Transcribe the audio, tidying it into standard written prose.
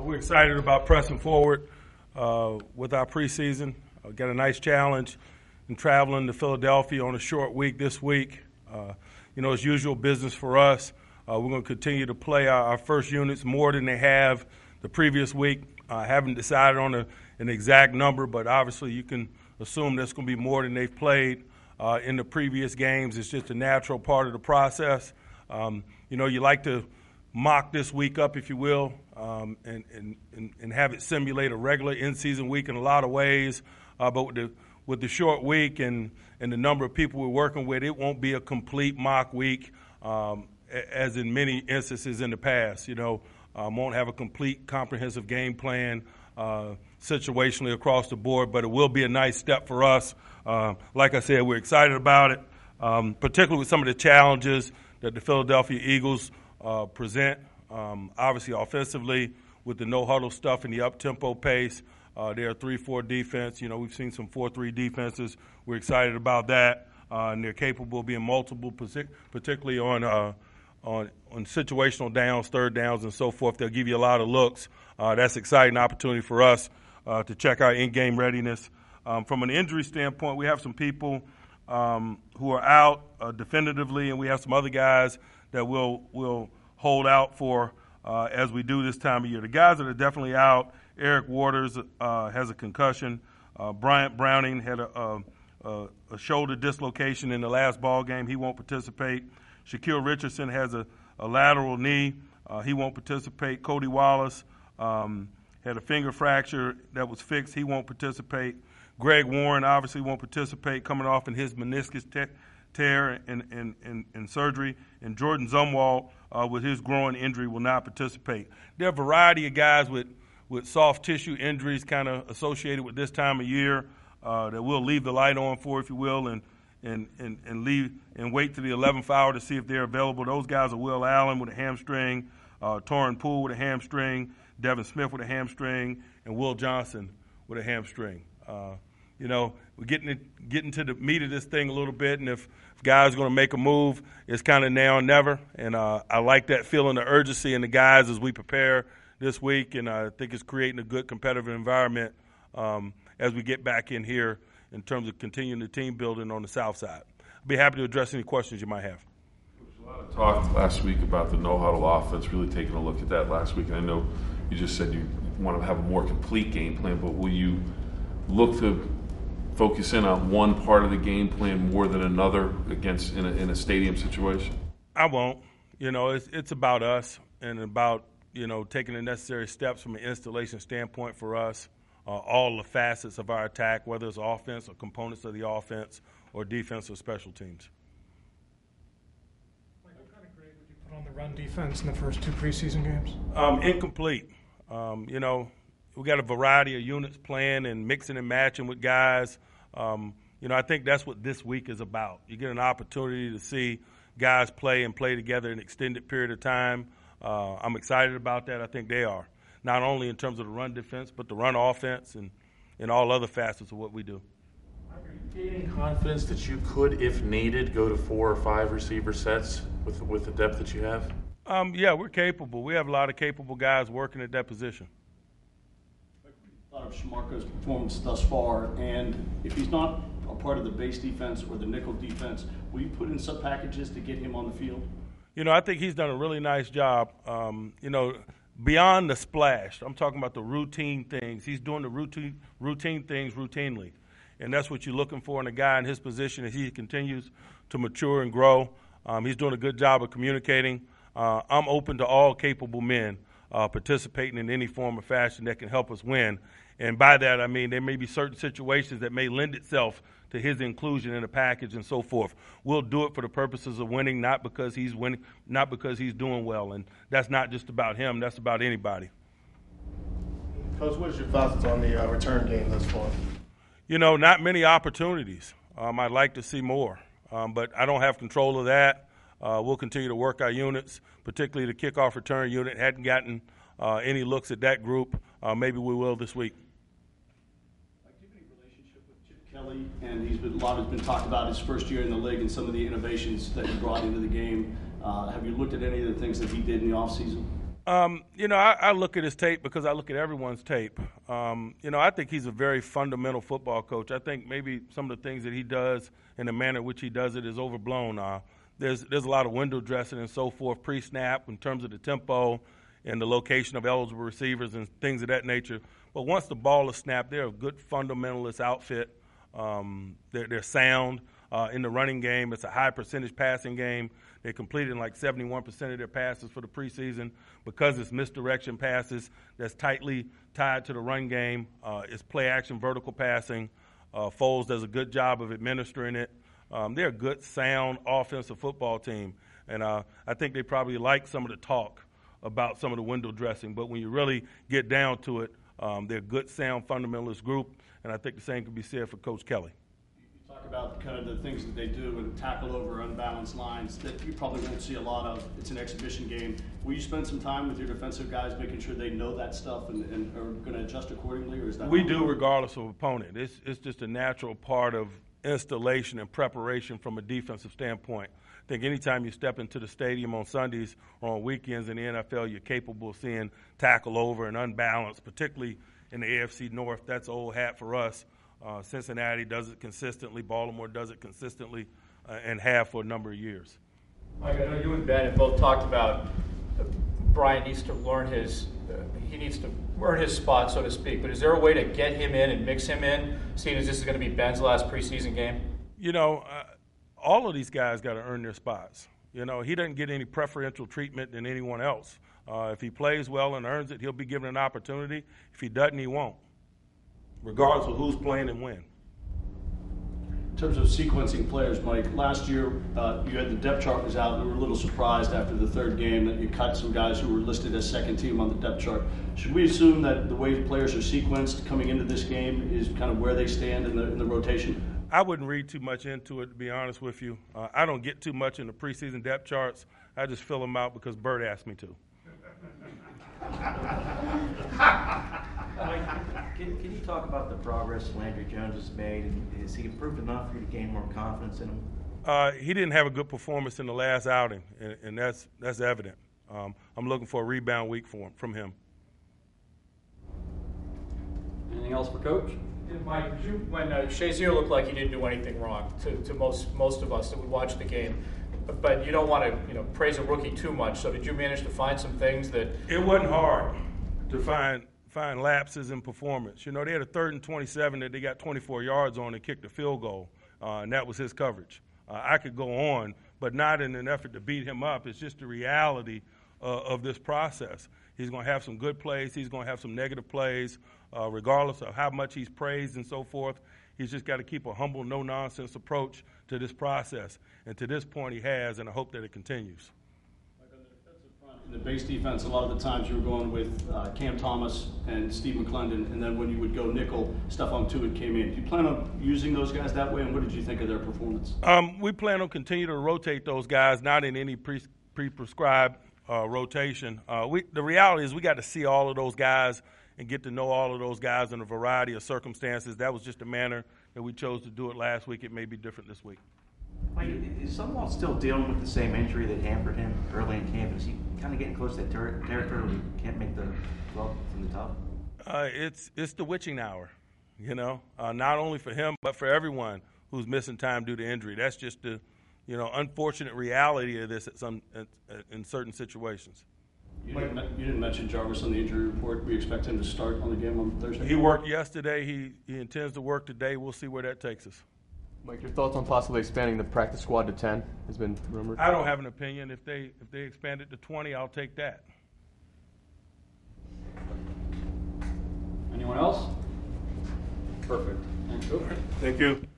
We're excited about pressing forward with our preseason. Got a nice challenge in traveling to Philadelphia on a short week this week. It's usual business for us. We're going to continue to play our first units more than they have the previous week. I haven't decided on an exact number, but obviously you can assume that's going to be more than they've played in the previous games. It's just a natural part of the process. You like to mock this week up, if you will, and have it simulate a regular in-season week in a lot of ways. But with the short week and the number of people we're working with, it won't be a complete mock week as in many instances in the past. Won't have a complete comprehensive game plan situationally across the board, but it will be a nice step for us. Like I said, we're excited about it, particularly with some of the challenges that the Philadelphia Eagles present. Obviously, offensively, with the no-huddle stuff and the up-tempo pace, they're a 3-4 defense. We've seen some 4-3 defenses. We're excited about that, and they're capable of being multiple, particularly on situational downs, third downs, and so forth. They'll give you a lot of looks. That's an exciting opportunity for us to check our in-game readiness. From an injury standpoint, we have some people who are out definitively, and we have some other guys that we'll hold out for as we do this time of year. The guys that are definitely out, Eric Waters has a concussion. Bryant Browning had a shoulder dislocation in the last ball game. He won't participate. Shaquille Richardson has a lateral knee. He won't participate. Cody Wallace had a finger fracture that was fixed. He won't participate. Greg Warren obviously won't participate, coming off in his meniscus tear and surgery. And Jordan Zumwalt, with his growing injury, will not participate. There are a variety of guys with soft tissue injuries kind of associated with this time of year that we'll leave the light on for, if you will, and leave and wait to the 11th hour to see if they're available. Those guys are Will Allen with a hamstring, Torrin Poole with a hamstring, Devin Smith with a hamstring, and Will Johnson with a hamstring. We're getting to the meat of this thing a little bit, and if guys are going to make a move, it's kind of now or never. And I like that feeling of urgency in the guys as we prepare this week, and I think it's creating a good competitive environment as we get back in here in terms of continuing the team building on the south side. I'll be happy to address any questions you might have. There was a lot of talk last week about the no-huddle offense, really taking a look at that last week. And I know you just said you want to have a more complete game plan, but will you look to focus in on one part of the game plan more than another against in a stadium situation? I won't. It's about us and about, taking the necessary steps from an installation standpoint for us. All the facets of our attack, whether it's offense or components of the offense or defense or special teams. What kind of grade would you put on the run defense in the first two preseason games? Incomplete. We got a variety of units playing and mixing and matching with guys. I think that's what this week is about. You get an opportunity to see guys play and play together an extended period of time. I'm excited about that. I think they are. Not only in terms of the run defense, but the run offense and all other facets of what we do. Are you gaining confidence that you could, if needed, go to 4 or 5 receiver sets with the depth that you have? Yeah, we're capable. We have a lot of capable guys working at that position. A lot of Shamarko's performance thus far, and if he's not a part of the base defense or the nickel defense, will you put in sub packages to get him on the field? I think he's done a really nice job. Beyond the splash, I'm talking about the routine things. He's doing the routine things routinely, and that's what you're looking for in a guy in his position as he continues to mature and grow. He's doing a good job of communicating. I'm open to all capable men participating in any form or fashion that can help us win. And by that, I mean there may be certain situations that may lend itself to his inclusion in a package and so forth. We'll do it for the purposes of winning, not because he's winning, not because he's doing well. And that's not just about him. That's about anybody. Coach, what is your thoughts on the return game thus far? Not many opportunities. I'd like to see more, but I don't have control of that. We'll continue to work our units, particularly the kickoff return unit. Hadn't gotten any looks at that group. Maybe we will this week. Kelly, and a lot has been talked about his first year in the league and some of the innovations that he brought into the game. Have you looked at any of the things that he did in the offseason? I look at his tape because I look at everyone's tape. I think he's a very fundamental football coach. I think maybe some of the things that he does and the manner in which he does it is overblown. There's a lot of window dressing and so forth pre-snap in terms of the tempo and the location of eligible receivers and things of that nature. But once the ball is snapped, they're a good fundamentalist outfit. They're sound in the running game. It's a high percentage passing game. They completed like 71% of their passes for the preseason because it's misdirection passes that's tightly tied to the run game. It's play action vertical passing. Foles does a good job of administering it. They're a good, sound offensive football team. And I think they probably like some of the talk about some of the window dressing. But when you really get down to it, they're a good, sound fundamentalist group. And I think the same can be said for Coach Kelly. Talk about kind of the things that they do and tackle over unbalanced lines that you probably won't see a lot of. It's an exhibition game. Will you spend some time with your defensive guys making sure they know that stuff and are going to adjust accordingly, or is that? We do regardless of opponent. It's just a natural part of installation and preparation from a defensive standpoint. I think anytime you step into the stadium on Sundays or on weekends in the NFL, you're capable of seeing tackle over and unbalanced, particularly in the AFC North. That's old hat for us. Cincinnati does it consistently. Baltimore does it consistently and have for a number of years. Mike, I know you and Ben have both talked about Brian needs to learn his spot, so to speak. But is there a way to get him in and mix him in, seeing as this is going to be Ben's last preseason game? All of these guys got to earn their spots. He doesn't get any preferential treatment than anyone else. If he plays well and earns it, he'll be given an opportunity. If he doesn't, he won't, regardless of who's playing and when. In terms of sequencing players, Mike, last year you had the depth chart was out. We were a little surprised after the third game that you cut some guys who were listed as second team on the depth chart. Should we assume that the way players are sequenced coming into this game is kind of where they stand in the rotation? I wouldn't read too much into it, to be honest with you. I don't get too much in the preseason depth charts. I just fill them out because Bert asked me to. Can you talk about the progress Landry Jones has made, and is he improved enough for you to gain more confidence in him? He didn't have a good performance in the last outing, and that's evident. I'm looking for a rebound week from him. Anything else for Coach? Mike, when Shazier looked like he didn't do anything wrong to most of us that would watch the game, but you don't want to praise a rookie too much. So did you manage to find some things that? It wasn't hard to find lapses in performance. They had a 3rd and 27 that they got 24 yards on and kicked a field goal, and that was his coverage. I could go on, but not in an effort to beat him up. It's just the reality of this process. He's going to have some good plays. He's going to have some negative plays, regardless of how much he's praised and so forth. He's just got to keep a humble, no-nonsense approach to this process. And to this point he has, and I hope that it continues. In the base defense, a lot of the times you were going with Cam Thomas and Steve McClendon, and then when you would go nickel, Stephon Tuitt came in. Do you plan on using those guys that way, and what did you think of their performance? We plan on continuing to rotate those guys, not in any pre-prescribed rotation. The reality is we got to see all of those guys and get to know all of those guys in a variety of circumstances. That was just the manner that we chose to do it last week. It may be different this week. Mike, is Sumwalt still dealing with the same injury that hampered him early in camp? Is he kind of getting close to that territory where he can't make the 12 from the top? It's the witching hour, not only for him but for everyone who's missing time due to injury. That's just the unfortunate reality of this in certain situations. You didn't mention Jarvis on the injury report. We expect him to start on the game on Thursday. He worked yesterday. He intends to work today. We'll see where that takes us. Mike, your thoughts on possibly expanding the practice squad to 10 has been rumored? I don't have an opinion. If they expand it to 20, I'll take that. Anyone else? Perfect. Thank you. Thank you.